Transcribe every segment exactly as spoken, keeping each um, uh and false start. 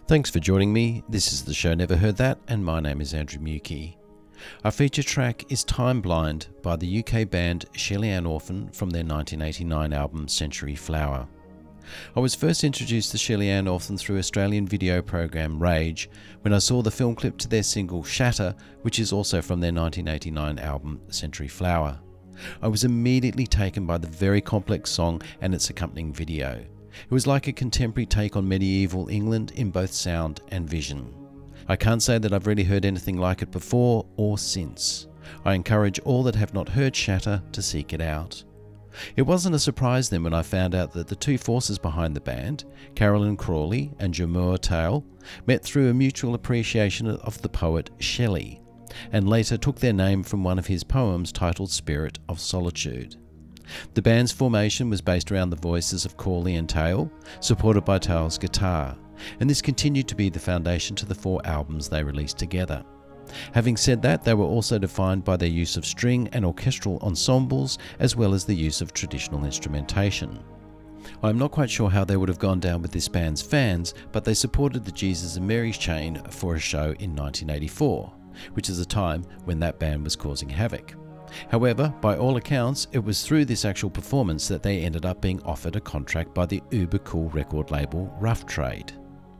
Thanks for joining me. This is the show Never Heard That, and my name is Andrew Mukey. Our feature track is Time Blind by the U K band Shelly Ann Orphan from their nineteen eighty-nine album Century Flower. I was first introduced to Shelly Ann Orphan through Australian video program Rage when I saw the film clip to their single Shatter, which is also from their nineteen eighty-nine album Century Flower. I was immediately taken by the very complex song and its accompanying video. It was like a contemporary take on medieval England in both sound and vision. I can't say that I've really heard anything like it before or since. I encourage all that have not heard Shatter to seek it out. It wasn't a surprise then when I found out that the two forces behind the band, Carolyn Crawley and Jamur Tale, met through a mutual appreciation of the poet Shelley, and later took their name from one of his poems titled Spirit of Solitude. The band's formation was based around the voices of Crawley and Tale, supported by Tale's guitar, and this continued to be the foundation to the four albums they released together. Having said that, they were also defined by their use of string and orchestral ensembles, as well as the use of traditional instrumentation. I'm not quite sure how they would have gone down with this band's fans, but they supported the Jesus and Mary's Chain for a show in nineteen eighty-four, which is a time when that band was causing havoc. However, by all accounts, it was through this actual performance that they ended up being offered a contract by the uber cool record label Rough Trade.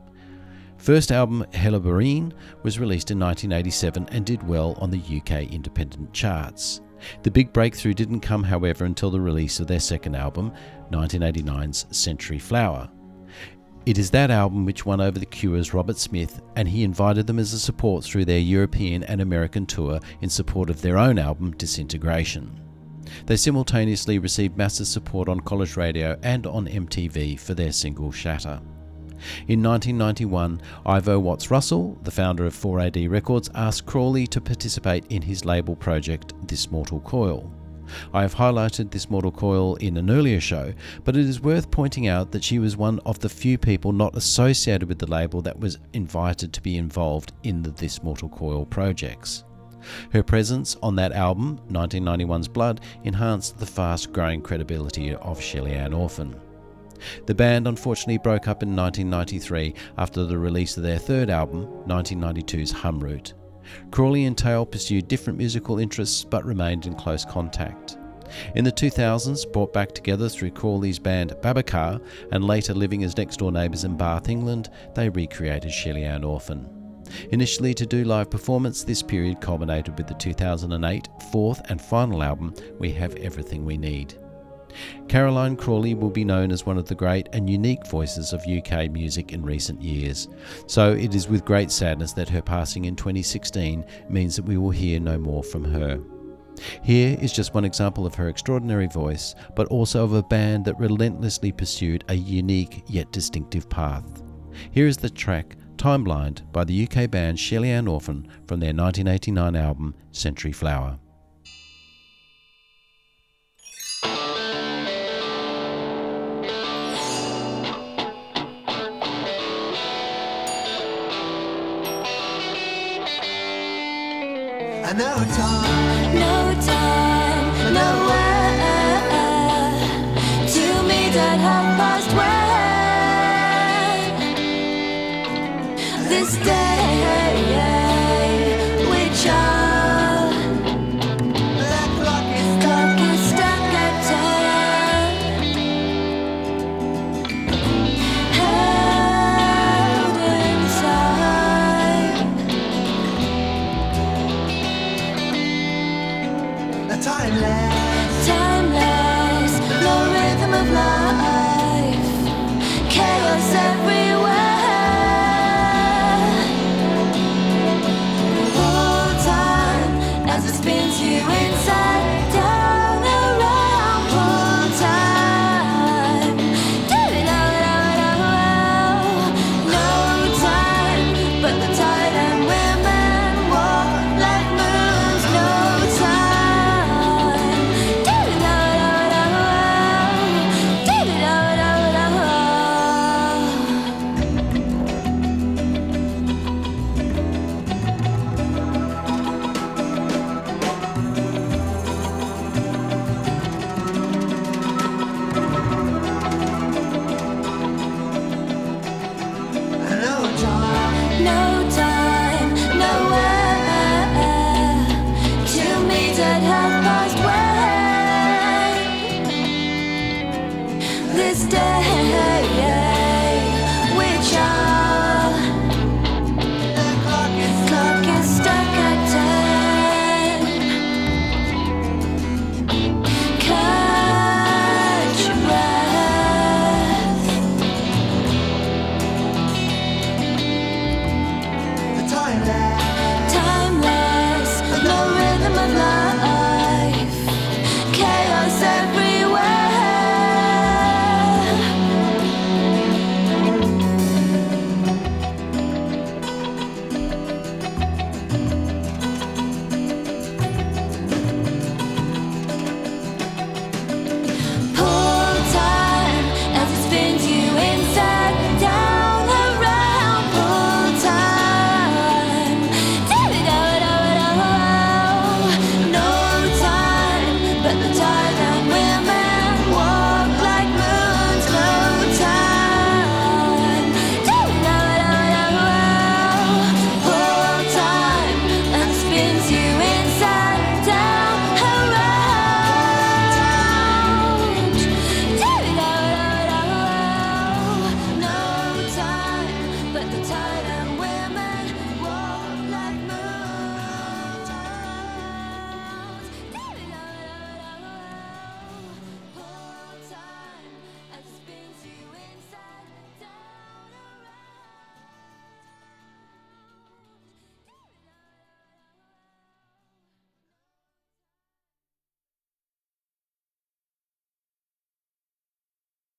First album Helleborine was released in nineteen eighty-seven and did well on the U K independent charts. The big breakthrough didn't come, however, until the release of their second album, nineteen eighty-nine's Century Flower. It is that album which won over The Cure's Robert Smith, and he invited them as a support through their European and American tour in support of their own album Disintegration. They simultaneously received massive support on college radio and on M T V for their single Shatter. In nineteen ninety-one, Ivo Watts Russell, the founder of four A D Records, asked Crawley to participate in his label project This Mortal Coil. I have highlighted This Mortal Coil in an earlier show, but it is worth pointing out that she was one of the few people not associated with the label that was invited to be involved in the This Mortal Coil projects. Her presence on that album, nineteen ninety-one's Blood, enhanced the fast-growing credibility of Shelly Ann Orphan. The band unfortunately broke up in nineteen ninety-three after the release of their third album, nineteen ninety-two's Humroot. Crawley and Tale pursued different musical interests but remained in close contact. In the two thousands, brought back together through Crawley's band Babacar and later living as next-door neighbours in Bath, England, they recreated Shelly Ann Orphan. Initially to do live performance, this period culminated with the two thousand eight fourth and final album, We Have Everything We Need. Caroline Crawley will be known as one of the great and unique voices of U K music in recent years, so it is with great sadness that her passing in twenty sixteen means that we will hear no more from her. Here is just one example of her extraordinary voice, but also of a band that relentlessly pursued a unique yet distinctive path. Here is the track Time Blind by the U K band Shelly Ann Orphan from their nineteen eighty-nine album Century Flower. No time, no time, nowhere to meet at half past when this day which are the clock is clock is stuck at ten, held inside. timeless, Timeless, no rhythm of life, chaos everywhere. Hold tight. da